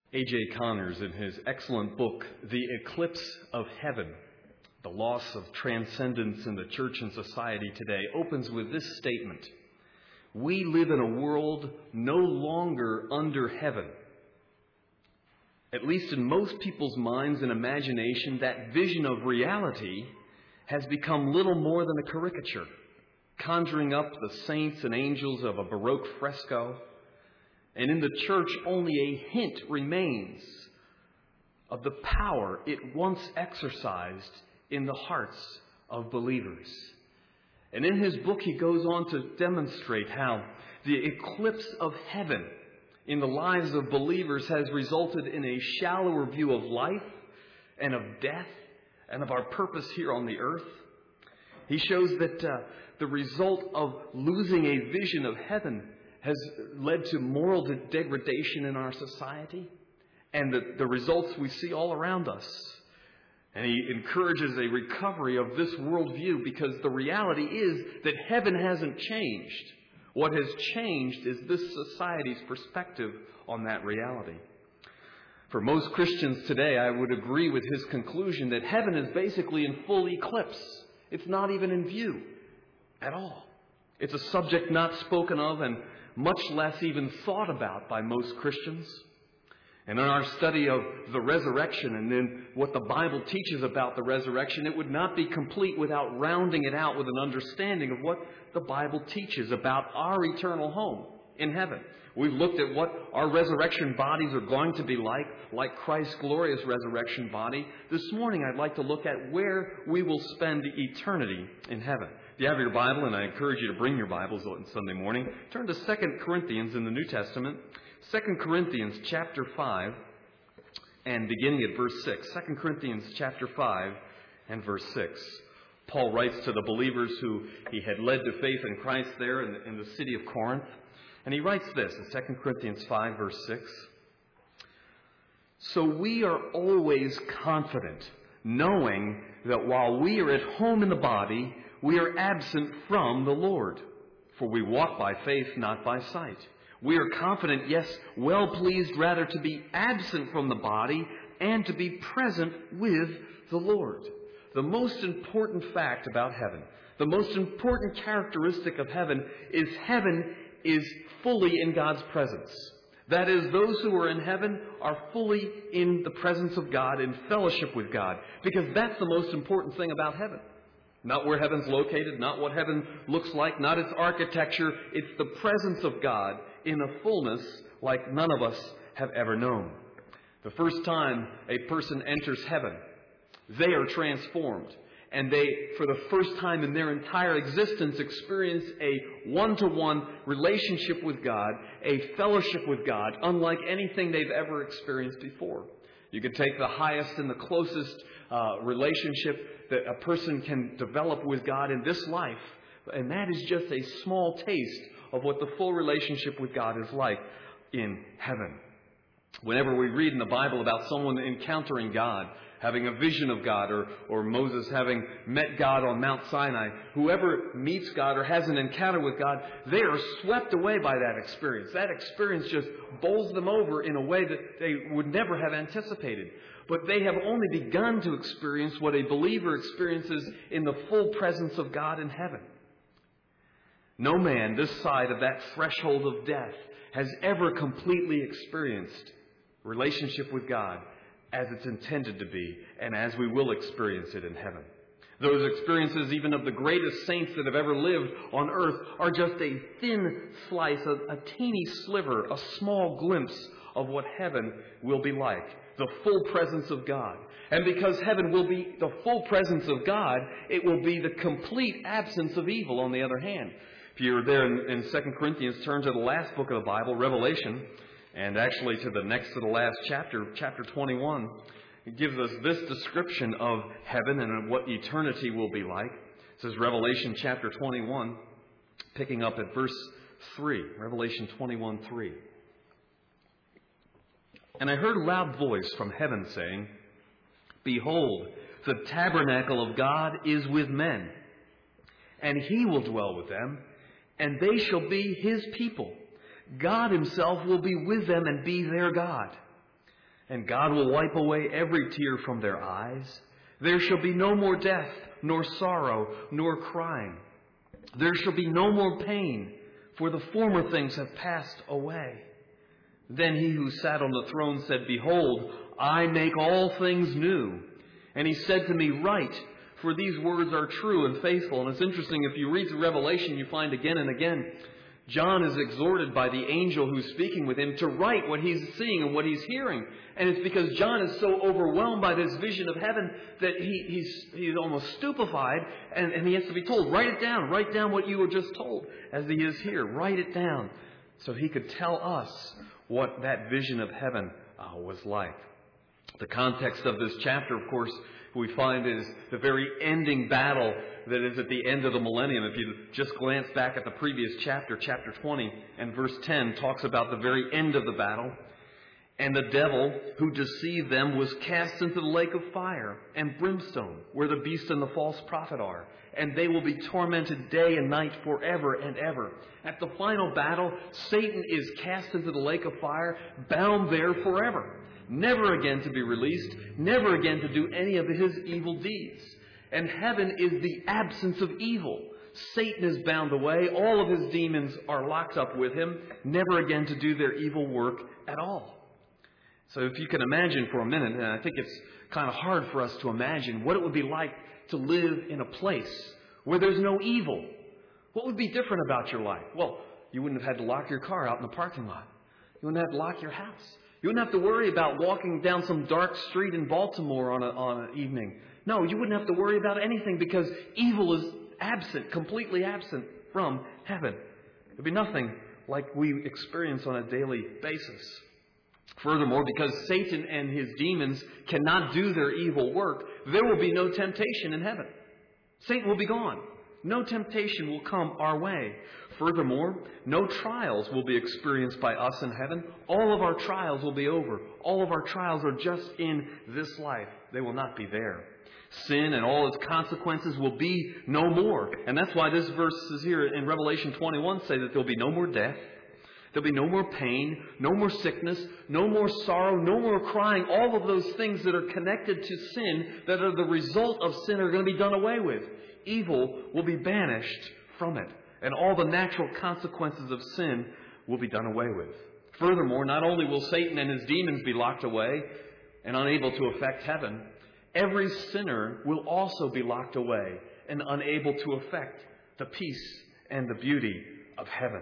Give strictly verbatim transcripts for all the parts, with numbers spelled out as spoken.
A J Connors, in his excellent book, The Eclipse of Heaven, The Loss of Transcendence in the Church and Society Today, opens with this statement: "We live in a world no longer under heaven." At least in most people's minds and imagination, that vision of reality has become little more than a caricature, conjuring up the saints and angels of a Baroque fresco. And in the church, only a hint remains of the power it once exercised in the hearts of believers. And in his book, he goes on to demonstrate how the eclipse of heaven in the lives of believers has resulted in a shallower view of life and of death and of our purpose here on the earth. He shows that uh, the result of losing a vision of heaven has led to moral de- degradation in our society, and the, the results we see all around us. And he encourages a recovery of this worldview, because the reality is that heaven hasn't changed. What has changed is this society's perspective on that reality. For most Christians today, I would agree with his conclusion that heaven is basically in full eclipse. It's not even in view at all. It's a subject not spoken of and much less even thought about by most Christians. And in our study of the resurrection and then what the Bible teaches about the resurrection, it would not be complete without rounding it out with an understanding of what the Bible teaches about our eternal home in heaven. We've looked at what our resurrection bodies are going to be like, like Christ's glorious resurrection body. This morning, I'd like to look at where we will spend eternity in heaven. If you have your Bible, and I encourage you to bring your Bibles on Sunday morning, turn to Second Corinthians in the New Testament. Second Corinthians chapter five, and beginning at verse six. Second Corinthians chapter five and verse six. Paul writes to the believers who he had led to faith in Christ there in the, in the city of Corinth. And he writes this in Second Corinthians five, verse six. "So we are always confident, knowing that while we are at home in the body, we are absent from the Lord. For we walk by faith, not by sight. We are confident, yes, well pleased rather to be absent from the body and to be present with the Lord." The most important fact about heaven, the most important characteristic of heaven, is heaven is fully in God's presence. That is, those who are in heaven are fully in the presence of God, in fellowship with God, because that's the most important thing about heaven. Not where heaven's located, not what heaven looks like, not its architecture. It's the presence of God in a fullness like none of us have ever known. The first time a person enters heaven, they are transformed. And they, for the first time in their entire existence, experience a one-to-one relationship with God, a fellowship with God, unlike anything they've ever experienced before. You could take the highest and the closest uh, relationship that a person can develop with God in this life, and that is just a small taste of what the full relationship with God is like in heaven. Whenever we read in the Bible about someone encountering God, having a vision of God, or, or Moses having met God on Mount Sinai, whoever meets God or has an encounter with God, they are swept away by that experience. That experience just bowls them over in a way that they would never have anticipated. But they have only begun to experience what a believer experiences in the full presence of God in heaven. No man this side of that threshold of death has ever completely experienced relationship with God as it's intended to be, and as we will experience it in heaven. Those experiences, even of the greatest saints that have ever lived on earth, are just a thin slice, a, a teeny sliver, a small glimpse of what heaven will be like. The full presence of God. And because heaven will be the full presence of God, it will be the complete absence of evil on the other hand. If you're there in, in Second Corinthians, turn to the last book of the Bible, Revelation, and actually to the next to the last chapter, chapter twenty-one. It gives us this description of heaven and what eternity will be like. It says Revelation chapter twenty-one, picking up at verse three. Revelation twenty-one, three. "And I heard a loud voice from heaven saying, 'Behold, the tabernacle of God is with men, and he will dwell with them, and they shall be his people. God himself will be with them and be their God. And God will wipe away every tear from their eyes. There shall be no more death, nor sorrow, nor crying. There shall be no more pain, for the former things have passed away. Then he who sat on the throne said, Behold, I make all things new. And he said to me, Write, for these words are true and faithful. And it's interesting, if you read through Revelation, you find again and again, John is exhorted by the angel who's speaking with him to write what he's seeing and what he's hearing. And it's because John is so overwhelmed by this vision of heaven that he, he's, he's almost stupefied, and, and he has to be told, write it down, write down what you were just told, as he is here. Write it down so he could tell us what that vision of heaven uh, was like. The context of this chapter, of course, we find is the very ending battle that is at the end of the millennium. If you just glance back at the previous chapter, chapter twenty, and verse ten talks about the very end of the battle. And the devil who deceived them was cast into the lake of fire and brimstone, where the beast and the false prophet are. And they will be tormented day and night forever and ever. At the final battle, Satan is cast into the lake of fire, bound there forever. Never again to be released, never again to do any of his evil deeds. And heaven is the absence of evil. Satan is bound away. All of his demons are locked up with him, never again to do their evil work at all. So if you can imagine for a minute, and I think it's kind of hard for us to imagine what it would be like to live in a place where there's no evil. What would be different about your life? Well, you wouldn't have had to lock your car out in the parking lot. You wouldn't have to lock your house. You wouldn't have to worry about walking down some dark street in Baltimore on, a, on an evening. No, you wouldn't have to worry about anything because evil is absent, completely absent from heaven. There'd be nothing like we experience on a daily basis. Furthermore, because Satan and his demons cannot do their evil work, there will be no temptation in heaven. Satan will be gone. No temptation will come our way. Furthermore, no trials will be experienced by us in heaven. All of our trials will be over. All of our trials are just in this life. They will not be there. Sin and all its consequences will be no more. And that's why this verse is here in Revelation twenty-one say that there'll be no more death. There'll be no more pain, no more sickness, no more sorrow, no more crying. All of those things that are connected to sin, that are the result of sin, are going to be done away with. Evil will be banished from it. And all the natural consequences of sin will be done away with. Furthermore, not only will Satan and his demons be locked away and unable to affect heaven, every sinner will also be locked away and unable to affect the peace and the beauty of heaven.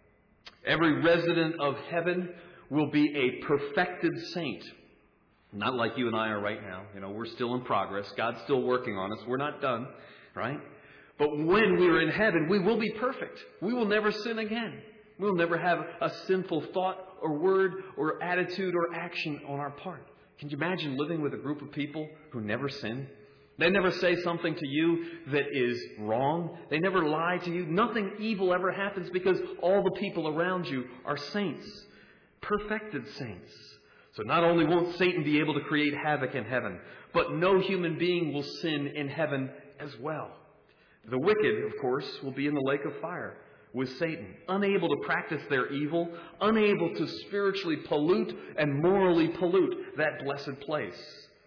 Every resident of heaven will be a perfected saint. Not like you and I are right now. You know, we're still in progress. God's still working on us. We're not done, right? But when we are in heaven, we will be perfect. We will never sin again. We'll never have a sinful thought or word or attitude or action on our part. Can you imagine living with a group of people who never sin? They never say something to you that is wrong. They never lie to you. Nothing evil ever happens because all the people around you are saints, perfected saints. So not only won't Satan be able to create havoc in heaven, but no human being will sin in heaven as well. The wicked, of course, will be in the lake of fire with Satan, unable to practice their evil, unable to spiritually pollute and morally pollute that blessed place.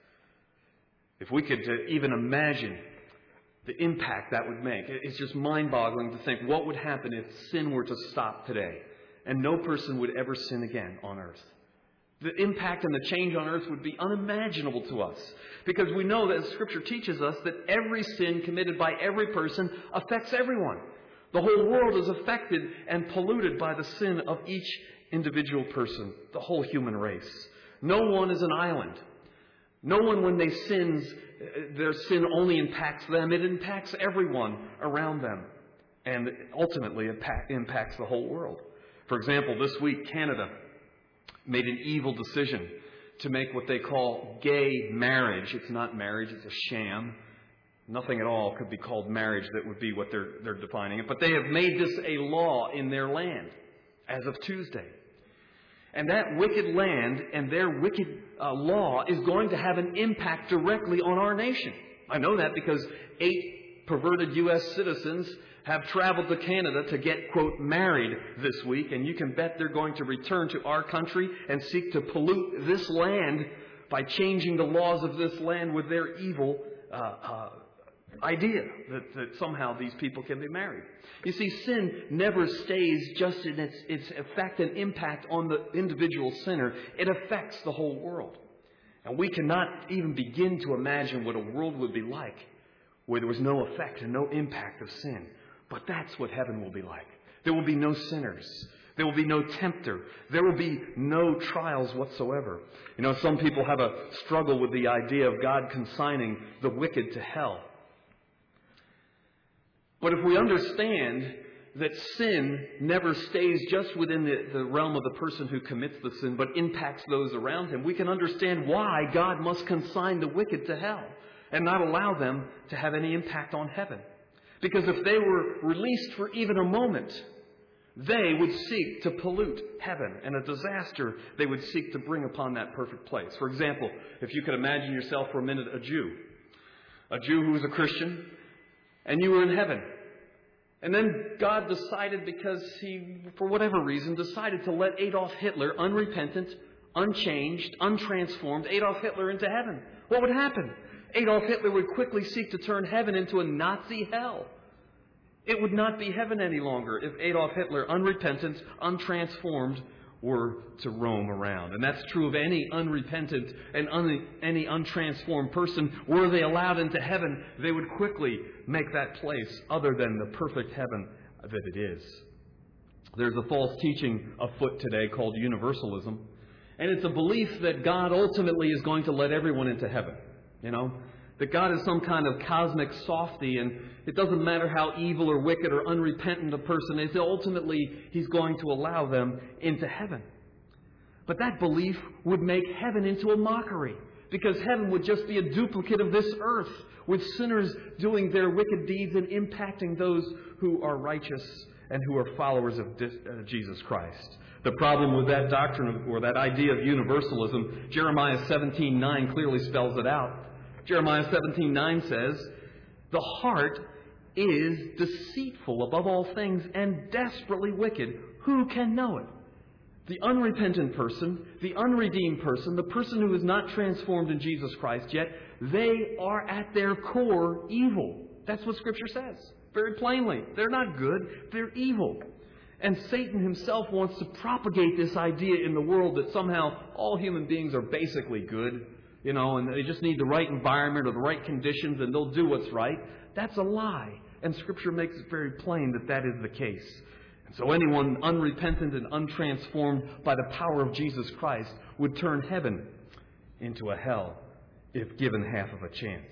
If we could even imagine the impact that would make, it's just mind-boggling to think what would happen if sin were to stop today and no person would ever sin again on earth. The impact and the change on earth would be unimaginable to us because we know that Scripture teaches us that every sin committed by every person affects everyone. The whole world is affected and polluted by the sin of each individual person, the whole human race. No one is an island. No one, when they sin, their sin only impacts them. It impacts everyone around them. And ultimately, it impacts the whole world. For example, this week, Canada made an evil decision to make what they call gay marriage. It's not marriage, it's a sham. Nothing at all could be called marriage that would be what they're, they're defining it. But they have made this a law in their land as of Tuesday. And that wicked land and their wicked uh, law is going to have an impact directly on our nation. I know that because eight perverted U S citizens have traveled to Canada to get, quote, married this week, and you can bet they're going to return to our country and seek to pollute this land by changing the laws of this land with their evil uh, uh, idea that, that somehow these people can be married. You see, sin never stays just in its, its effect and impact on the individual sinner. It affects the whole world. And we cannot even begin to imagine what a world would be like where there was no effect and no impact of sin. But that's what heaven will be like. There will be no sinners. There will be no tempter. There will be no trials whatsoever. You know, some people have a struggle with the idea of God consigning the wicked to hell. But if we understand that sin never stays just within the, the realm of the person who commits the sin, but impacts those around him, we can understand why God must consign the wicked to hell and not allow them to have any impact on heaven. Because if they were released for even a moment, they would seek to pollute heaven, and a disaster they would seek to bring upon that perfect place. For example, if you could imagine yourself for a minute a Jew, a Jew who was a Christian, and you were in heaven. And then God decided, because he, for whatever reason, decided to let Adolf Hitler, unrepentant, unchanged, untransformed, Adolf Hitler into heaven. What would happen? Adolf Hitler would quickly seek to turn heaven into a Nazi hell. It would not be heaven any longer if Adolf Hitler, unrepentant, untransformed, were to roam around. And that's true of any unrepentant and un- any untransformed person. Were they allowed into heaven, they would quickly make that place other than the perfect heaven that it is. There's a false teaching afoot today called universalism. And it's a belief that God ultimately is going to let everyone into heaven. You know, that God is some kind of cosmic softy, and it doesn't matter how evil or wicked or unrepentant a person is, ultimately He's going to allow them into heaven. But that belief would make heaven into a mockery, because heaven would just be a duplicate of this earth, with sinners doing their wicked deeds and impacting those who are righteous and who are followers of Jesus Christ. The problem with that doctrine, or that idea of universalism, Jeremiah seventeen nine clearly spells it out. Jeremiah seventeen nine says, "The heart is deceitful above all things and desperately wicked. Who can know it?" The unrepentant person, the unredeemed person, the person who is not transformed in Jesus Christ yet, they are at their core evil. That's what Scripture says, very plainly. They're not good, they're evil. And Satan himself wants to propagate this idea in the world that somehow all human beings are basically good. You know, and they just need the right environment or the right conditions and they'll do what's right. That's a lie. And Scripture makes it very plain that that is the case. And so anyone unrepentant and untransformed by the power of Jesus Christ would turn heaven into a hell if given half of a chance.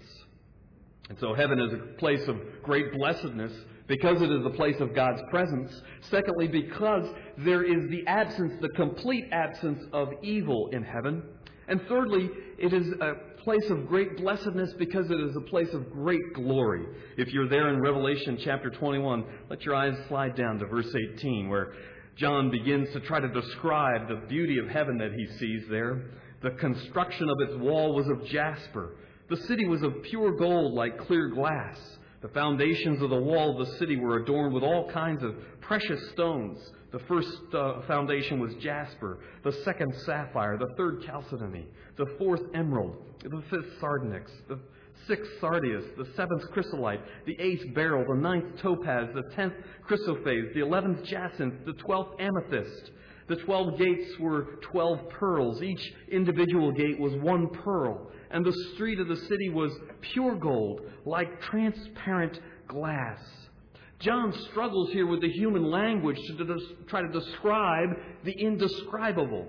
And so heaven is a place of great blessedness because it is a place of God's presence. Secondly, because there is the absence, the complete absence of evil in heaven. And thirdly, it is a place of great blessedness because it is a place of great glory. If you're there in Revelation chapter twenty-one, let your eyes slide down to verse eighteen, where John begins to try to describe the beauty of heaven that he sees there. The construction of its wall was of jasper. The city was of pure gold like clear glass. The foundations of the wall of the city were adorned with all kinds of precious stones. The first uh, foundation was jasper, the second sapphire, the third chalcedony, the fourth emerald, the fifth sardonyx, the sixth sardius, the seventh chrysolite, the eighth beryl, the ninth topaz, the tenth chrysoprase, the eleventh jacinth, the twelfth amethyst. The twelve gates were twelve pearls. Each individual gate was one pearl. And the street of the city was pure gold, like transparent glass. John struggles here with the human language to des- try to describe the indescribable.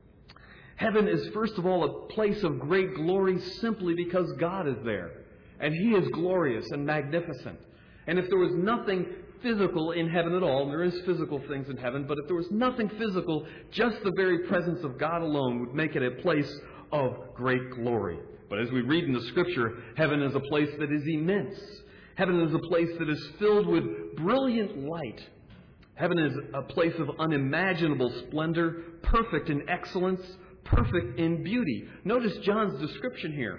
Heaven is, first of all, a place of great glory simply because God is there. And He is glorious and magnificent. And if there was nothing physical in heaven at all, and there is physical things in heaven, but if there was nothing physical, just the very presence of God alone would make it a place of great glory. But as we read in the Scripture, heaven is a place that is immense. Heaven is a place that is filled with brilliant light. Heaven is a place of unimaginable splendor, perfect in excellence, perfect in beauty. Notice John's description here.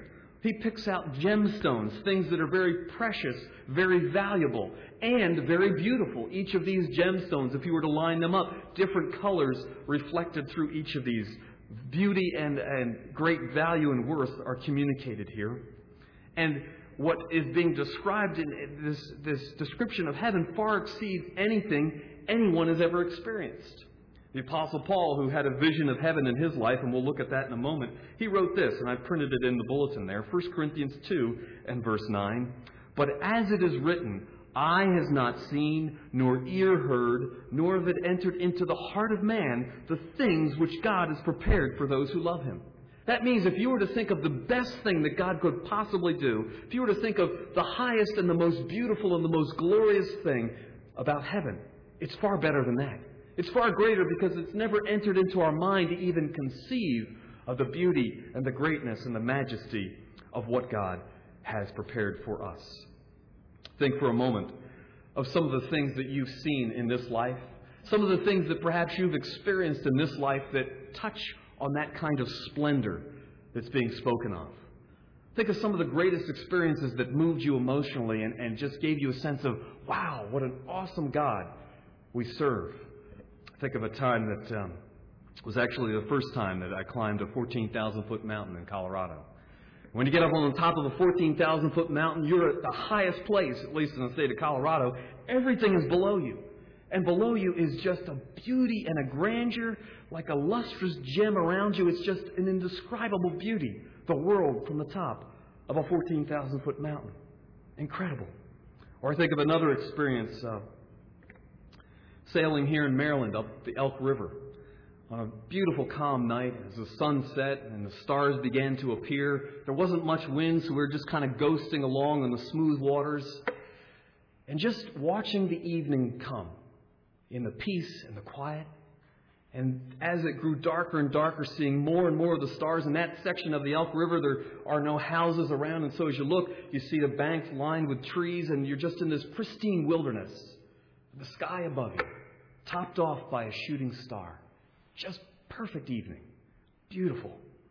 He picks out gemstones, things that are very precious, very valuable, and very beautiful. Each of these gemstones, if you were to line them up, different colors reflected through each of these. Beauty and, and great value and worth are communicated here. And what is being described in this, this description of heaven far exceeds anything anyone has ever experienced. The Apostle Paul, who had a vision of heaven in his life, and we'll look at that in a moment, he wrote this, and I printed it in the bulletin there, First Corinthians two and verse nine. But as it is written, eye has not seen, nor ear heard, nor have it entered into the heart of man the things which God has prepared for those who love Him. That means if you were to think of the best thing that God could possibly do, if you were to think of the highest and the most beautiful and the most glorious thing about heaven, it's far better than that. It's far greater because it's never entered into our mind to even conceive of the beauty and the greatness and the majesty of what God has prepared for us. Think for a moment of some of the things that you've seen in this life, some of the things that perhaps you've experienced in this life that touch on that kind of splendor that's being spoken of. Think of some of the greatest experiences that moved you emotionally and, and just gave you a sense of, wow, what an awesome God we serve. Think of a time that um, was actually the first time that I climbed a fourteen thousand foot mountain in Colorado. When you get up on the top of a fourteen thousand foot mountain, you're at the highest place, at least in the state of Colorado. Everything is below you. And below you is just a beauty and a grandeur, like a lustrous gem around you. It's just an indescribable beauty, the world from the top of a fourteen thousand foot mountain. Incredible. Or I think of another experience, uh, sailing here in Maryland up the Elk River on a beautiful calm night as the sun set and the stars began to appear. There wasn't much wind, so we were just kind of ghosting along on the smooth waters and just watching the evening come in the peace and the quiet. And as it grew darker and darker, seeing more and more of the stars in that section of the Elk River, there are no houses around. And so as you look, you see the banks lined with trees, and you're just in this pristine wilderness. The sky above you, topped off by a shooting star. Just perfect evening. Beautiful.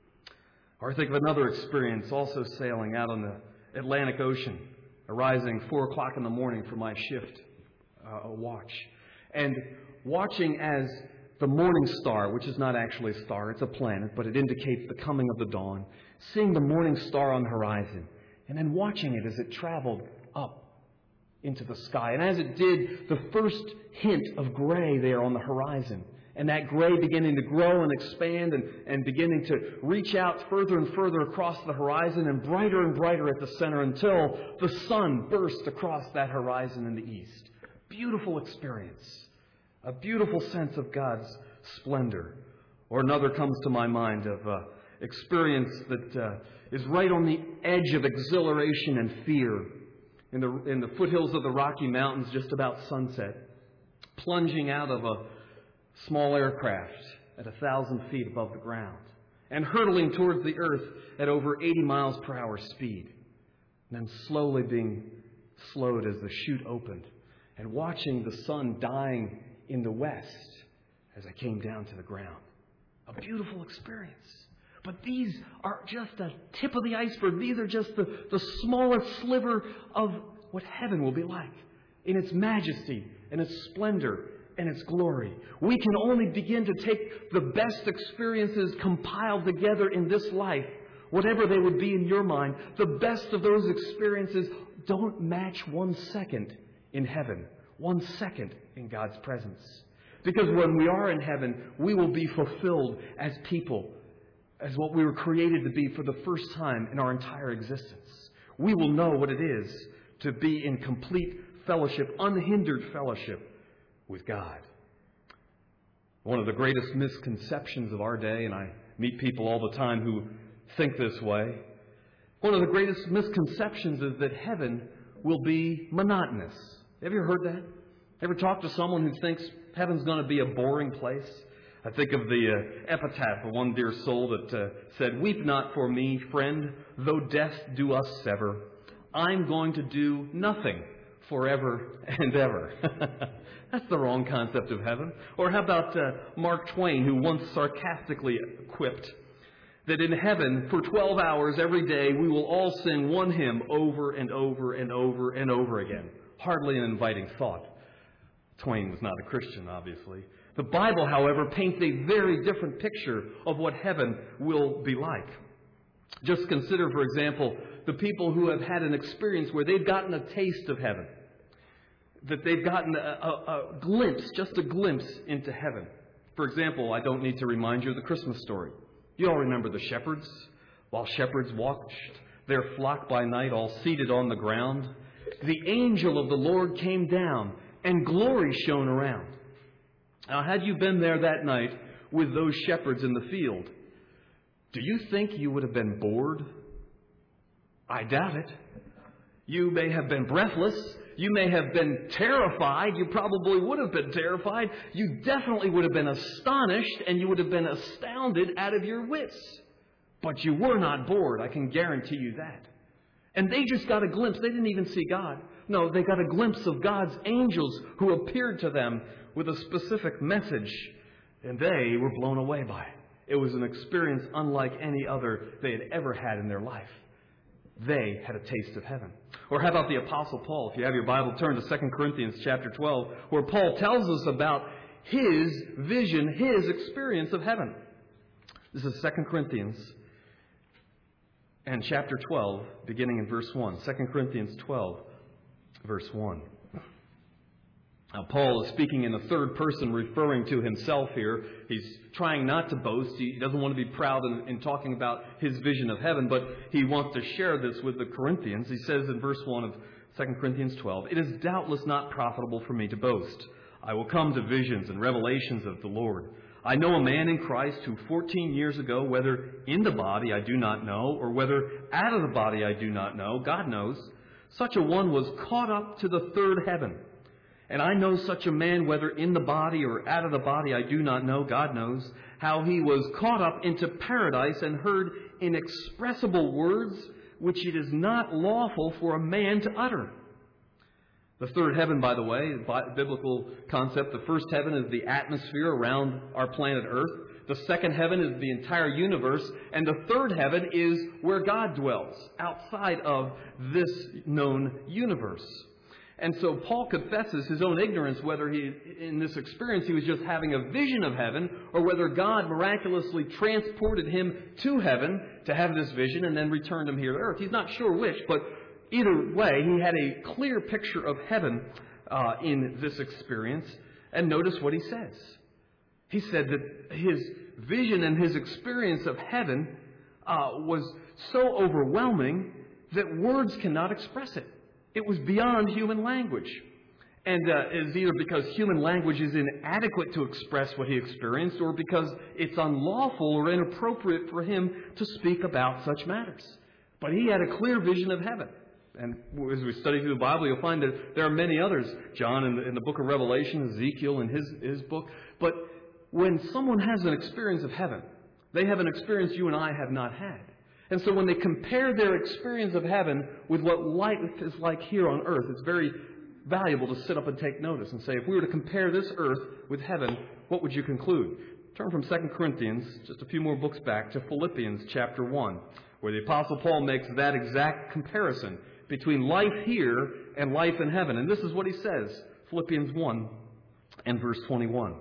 Or I think of another experience, also sailing out on the Atlantic Ocean, arising four o'clock in the morning for my shift uh, watch. And watching as the morning star, which is not actually a star, it's a planet, but it indicates the coming of the dawn, seeing the morning star on the horizon, and then watching it as it traveled up into the sky. And as it did, the first hint of gray there on the horizon, and that gray beginning to grow and expand and, and beginning to reach out further and further across the horizon and brighter and brighter at the center until the sun burst across that horizon in the east. Beautiful experience. A beautiful sense of God's splendor. Or another comes to my mind of uh, experience that uh, is right on the edge of exhilaration and fear. In the, in the foothills of the Rocky Mountains just about sunset, plunging out of a small aircraft at a thousand feet above the ground and hurtling towards the earth at over eighty miles per hour speed, and then slowly being slowed as the chute opened and watching the sun dying in the west as I came down to the ground. A beautiful experience. But these are just a tip of the iceberg. These are just the, the smallest sliver of what heaven will be like in its majesty and its splendor and its glory. We can only begin to take the best experiences compiled together in this life, whatever they would be in your mind. The best of those experiences don't match one second in heaven, one second in God's presence. Because when we are in heaven, we will be fulfilled as people, as what we were created to be for the first time in our entire existence. We will know what it is to be in complete fellowship, unhindered fellowship with God. One of the greatest misconceptions of our day, and I meet people all the time who think this way, one of the greatest misconceptions is that heaven will be monotonous. Have you ever heard that? Ever talked to someone who thinks heaven's going to be a boring place? I think of the uh, epitaph of one dear soul that uh, said, "Weep not for me, friend, though death do us sever. I'm going to do nothing forever and ever." That's the wrong concept of heaven. Or how about uh, Mark Twain, who once sarcastically quipped That in heaven, for twelve hours every day, we will all sing one hymn over and over and over and over again. Hardly an inviting thought. Twain was not a Christian, obviously. The Bible, however, paints a very different picture of what heaven will be like. Just consider, for example, the people who have had an experience where they've gotten a taste of heaven. That they've gotten a, a, a glimpse, just a glimpse into heaven. For example, I don't need to remind you of the Christmas story. You all remember the shepherds? While shepherds watched their flock by night, all seated on the ground, the angel of the Lord came down, and glory shone around. Now, had you been there that night with those shepherds in the field, do you think you would have been bored? I doubt it. You may have been breathless. You may have been terrified. You probably would have been terrified. You definitely would have been astonished, and you would have been astounded out of your wits. But you were not bored, I can guarantee you that. And they just got a glimpse. They didn't even see God. No, they got a glimpse of God's angels who appeared to them with a specific message, and they were blown away by it. It was an experience unlike any other they had ever had in their life. They had a taste of heaven. Or how about the Apostle Paul? If you have your Bible, turn to Second Corinthians chapter twelve, where Paul tells us about his vision, his experience of heaven. This is Second Corinthians and chapter twelve, beginning in verse one. Second Corinthians twelve, verse one. Now, Paul is speaking in the third person, referring to himself here. He's trying not to boast. He doesn't want to be proud in, in talking about his vision of heaven, but he wants to share this with the Corinthians. He says in verse one of Second Corinthians twelve, "It is doubtless not profitable for me to boast. I will come to visions and revelations of the Lord. I know a man in Christ who fourteen years ago, whether in the body I do not know, or whether out of the body I do not know, God knows, such a one was caught up to the third heaven. And I know such a man, whether in the body or out of the body I do not know, God knows, how he was caught up into paradise and heard inexpressible words which it is not lawful for a man to utter." The third heaven, by the way, biblical concept, the first heaven is the atmosphere around our planet Earth. The second heaven is the entire universe. And the third heaven is where God dwells, outside of this known universe. And so Paul confesses his own ignorance whether he, in this experience, he was just having a vision of heaven, or whether God miraculously transported him to heaven to have this vision and then returned him here to earth. He's not sure which, but either way, he had a clear picture of heaven uh, in this experience. And notice what he says. He said that his vision and his experience of heaven uh, was so overwhelming that words cannot express it. It was beyond human language. And uh, it's either because human language is inadequate to express what he experienced, or because it's unlawful or inappropriate for him to speak about such matters. But he had a clear vision of heaven. And as we study through the Bible, you'll find that there are many others. John in the, in the book of Revelation, Ezekiel in his, his book. But when someone has an experience of heaven, they have an experience you and I have not had. And so when they compare their experience of heaven with what life is like here on earth, it's very valuable to sit up and take notice and say, if we were to compare this earth with heaven, what would you conclude? Turn from Second Corinthians, just a few more books back, to Philippians chapter one, where the Apostle Paul makes that exact comparison between life here and life in heaven. And this is what he says, Philippians one and verse twenty-one.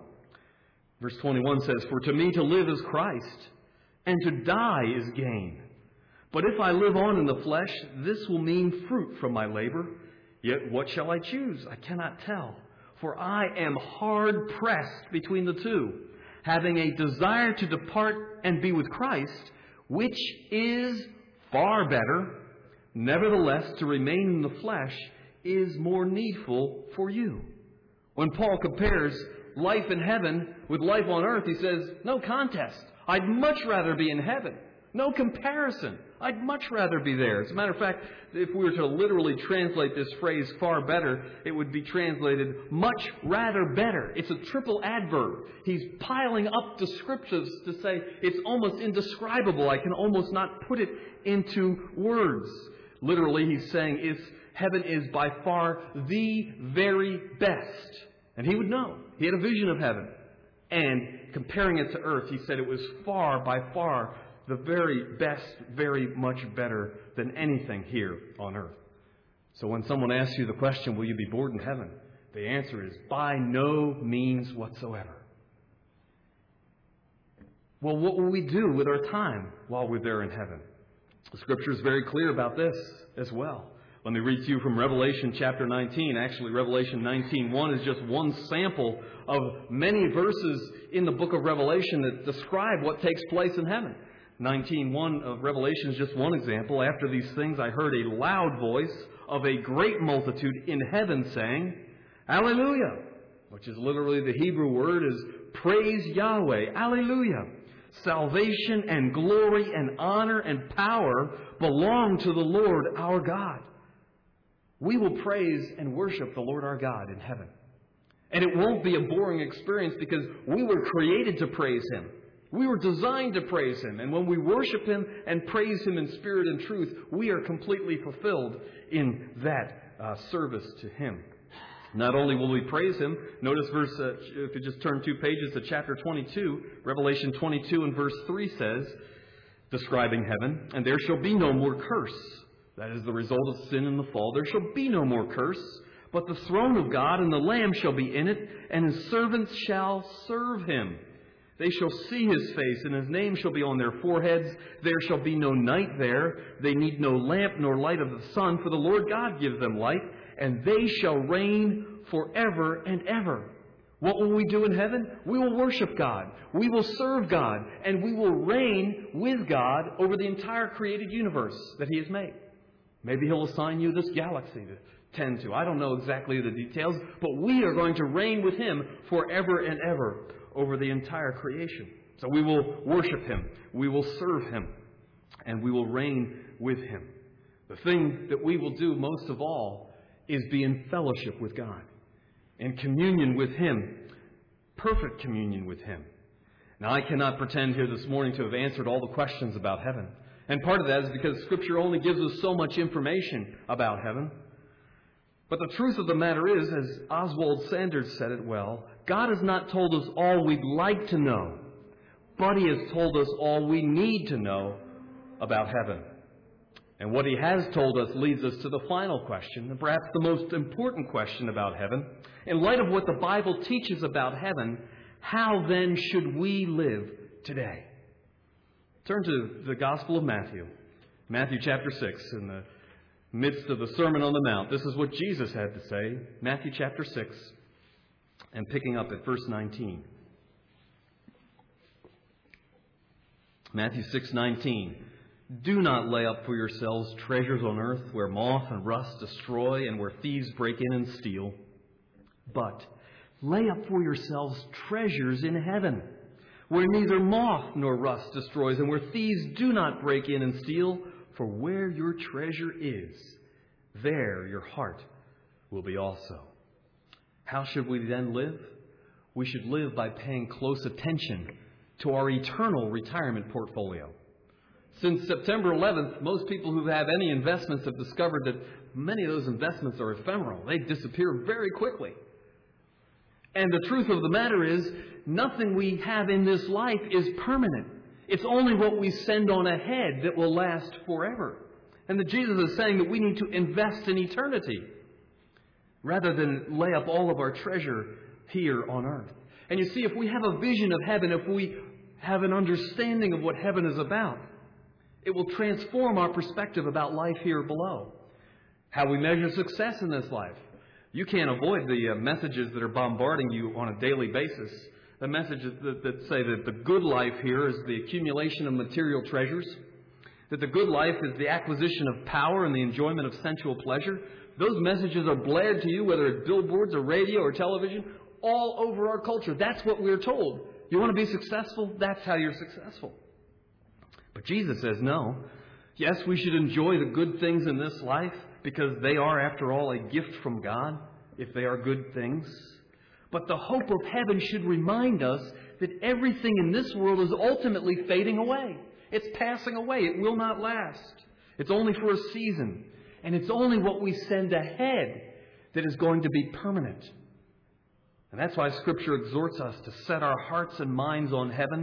Verse twenty-one says, "For to me to live is Christ, and to die is gain. But if I live on in the flesh, this will mean fruit from my labor. Yet what shall I choose? I cannot tell. For I am hard pressed between the two, having a desire to depart and be with Christ, which is far better. Nevertheless, to remain in the flesh is more needful for you." When Paul compares life in heaven with life on earth, he says, no contest. I'd much rather be in heaven. No comparison. I'd much rather be there. As a matter of fact, if we were to literally translate this phrase far better, it would be translated much rather better. It's a triple adverb. He's piling up descriptives to say it's almost indescribable. I can almost not put it into words. Literally, he's saying it's, heaven is by far the very best. And he would know. He had a vision of heaven. And comparing it to earth, he said it was far, by far, the very best, very much better than anything here on earth. So when someone asks you the question, will you be bored in heaven? The answer is, by no means whatsoever. Well, what will we do with our time while we're there in heaven? The Scripture is very clear about this as well. Let me read to you from Revelation chapter nineteen. Actually, Revelation nineteen one is just one sample of many verses in the book of Revelation that describe what takes place in heaven. nineteen one of Revelation is just one example. After these things, I heard a loud voice of a great multitude in heaven saying, Alleluia, which is literally the Hebrew word is praise Yahweh. Alleluia. Salvation and glory and honor and power belong to the Lord our God. We will praise and worship the Lord our God in heaven. And it won't be a boring experience because we were created to praise Him. We were designed to praise Him. And when we worship Him and praise Him in spirit and truth, we are completely fulfilled in that uh, service to Him. Not only will we praise Him, notice verse, uh, if you just turn two pages to chapter twenty-two, Revelation twenty-two and verse three says, describing heaven, and there shall be no more curse. That is the result of sin and the fall. There shall be no more curse, but the throne of God and the Lamb shall be in it, and His servants shall serve Him. They shall see His face, and His name shall be on their foreheads. There shall be no night there. They need no lamp nor light of the sun, for the Lord God gives them light, and they shall reign forever and ever. What will we do in heaven? We will worship God. We will serve God. And we will reign with God over the entire created universe that He has made. Maybe He'll assign you this galaxy to tend to. I don't know exactly the details, but we are going to reign with Him forever and ever over the entire creation. So we will worship Him. We will serve Him. And we will reign with Him. The thing that we will do most of all is be in fellowship with God, in communion with Him, perfect communion with Him. Now, I cannot pretend here this morning to have answered all the questions about heaven. And part of that is because Scripture only gives us so much information about heaven. But the truth of the matter is, as Oswald Sanders said it well, God has not told us all we'd like to know, but He has told us all we need to know about heaven. And what He has told us leads us to the final question, and perhaps the most important question about heaven. In light of what the Bible teaches about heaven, how then should we live today? Turn to the Gospel of Matthew, Matthew chapter six, in the midst of the Sermon on the Mount. This is what Jesus had to say, Matthew chapter six, and picking up at verse nineteen. Matthew six nineteen. Do not lay up for yourselves treasures on earth where moth and rust destroy and where thieves break in and steal. But lay up for yourselves treasures in heaven where neither moth nor rust destroys and where thieves do not break in and steal. For where your treasure is, there your heart will be also. How should we then live? We should live by paying close attention to our eternal retirement portfolio. Since September eleventh, most people who have any investments have discovered that many of those investments are ephemeral. They disappear very quickly. And the truth of the matter is, nothing we have in this life is permanent. It's only what we send on ahead that will last forever. And that Jesus is saying that we need to invest in eternity rather than lay up all of our treasure here on earth. And you see, if we have a vision of heaven, if we have an understanding of what heaven is about, it will transform our perspective about life here below. How we measure success in this life. You can't avoid the uh, messages that are bombarding you on a daily basis. The messages that, that say that the good life here is the accumulation of material treasures. That the good life is the acquisition of power and the enjoyment of sensual pleasure. Those messages are blared to you, whether it's billboards or radio or television, all over our culture. That's what we're told. You want to be successful? That's how you're successful. But Jesus says no. Yes, we should enjoy the good things in this life because they are, after all, a gift from God, if they are good things. But the hope of heaven should remind us that everything in this world is ultimately fading away. It's passing away. It will not last. It's only for a season. And it's only what we send ahead that is going to be permanent. And that's why Scripture exhorts us to set our hearts and minds on heaven,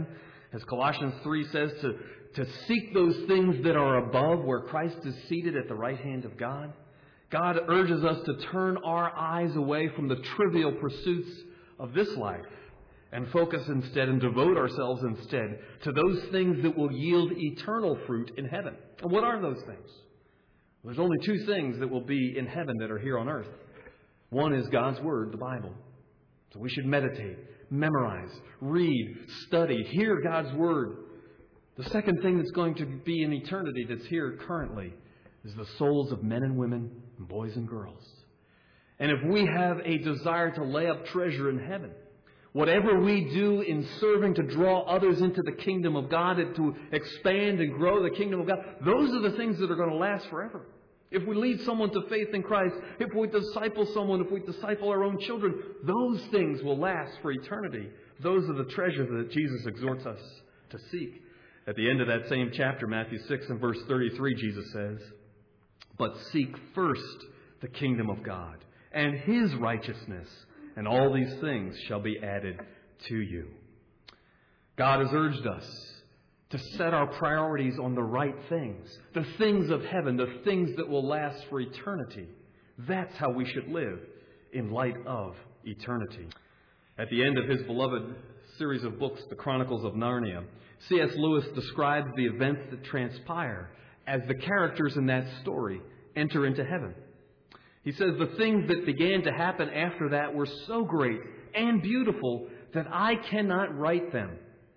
As Colossians three says, to, to seek those things that are above, where Christ is seated at the right hand of God. God urges us to turn our eyes away from the trivial pursuits of this life and focus instead and devote ourselves instead to those things that will yield eternal fruit in heaven. And what are those things? Well, there's only two things that will be in heaven that are here on earth. One is God's Word, the Bible. So we should meditate, memorize, read, study, hear God's Word. The second thing that's going to be in eternity that's here currently is the souls of men and women, and boys and girls. And if we have a desire to lay up treasure in heaven, whatever we do in serving to draw others into the kingdom of God and to expand and grow the kingdom of God, those are the things that are going to last forever. If we lead someone to faith in Christ, if we disciple someone, if we disciple our own children, those things will last for eternity. Those are the treasures that Jesus exhorts us to seek. At the end of that same chapter, Matthew six and verse thirty-three, Jesus says, "But seek first the kingdom of God and His righteousness, and all these things shall be added to you." God has urged us to set our priorities on the right things, the things of heaven, the things that will last for eternity. That's how we should live in light of eternity. At the end of his beloved series of books, The Chronicles of Narnia, C S Lewis describes the events that transpire as the characters in that story enter into heaven. He says, "The things that began to happen after that were so great and beautiful that I cannot write them."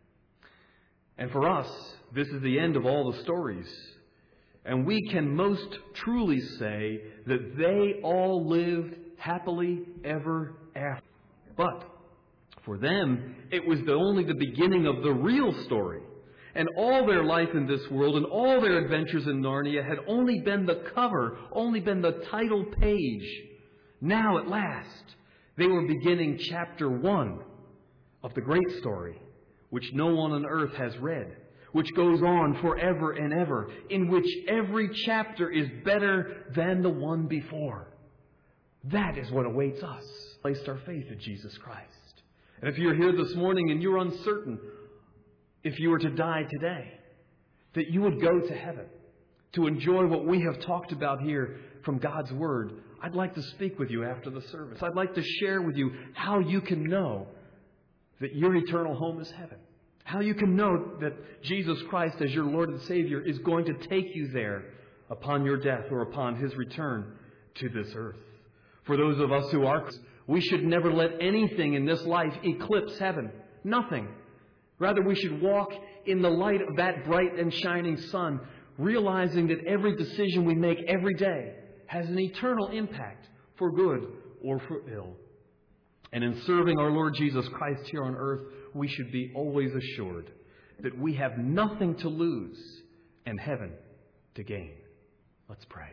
And for us, this is the end of all the stories. And we can most truly say that they all lived happily ever after. But for them, it was the, only the beginning of the real story. And all their life in this world and all their adventures in Narnia had only been the cover, only been the title page. Now, at last, they were beginning chapter one of the great story, which no one on earth has read, which goes on forever and ever, in which every chapter is better than the one before. That is what awaits us. Placed our faith in Jesus Christ. And if you're here this morning and you're uncertain, if you were to die today, that you would go to heaven to enjoy what we have talked about here from God's Word, I'd like to speak with you after the service. I'd like to share with you how you can know that your eternal home is heaven. How you can know that Jesus Christ as your Lord and Savior is going to take you there upon your death or upon His return to this earth. For those of us who are, we should never let anything in this life eclipse heaven. Nothing. Rather, we should walk in the light of that bright and shining sun, realizing that every decision we make every day has an eternal impact for good or for ill. And in serving our Lord Jesus Christ here on earth, we should be always assured that we have nothing to lose and heaven to gain. Let's pray.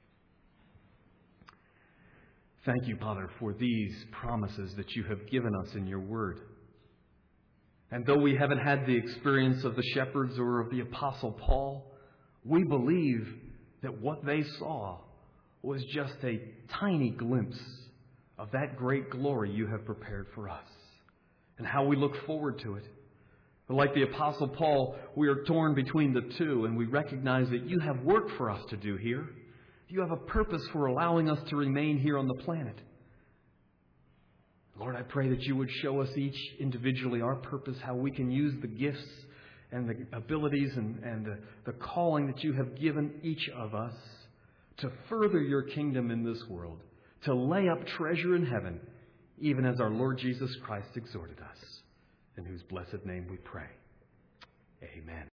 Thank you, Father, for these promises that you have given us in your Word. And though we haven't had the experience of the shepherds or of the Apostle Paul, we believe that what they saw was just a tiny glimpse of that great glory you have prepared for us, and how we look forward to it. But like the Apostle Paul, we are torn between the two, and we recognize that you have work for us to do here. You have a purpose for allowing us to remain here on the planet. Lord, I pray that you would show us each individually our purpose, how we can use the gifts and the abilities and, and the, the calling that you have given each of us to further your kingdom in this world, to lay up treasure in heaven, even as our Lord Jesus Christ exhorted us, in whose blessed name we pray. Amen.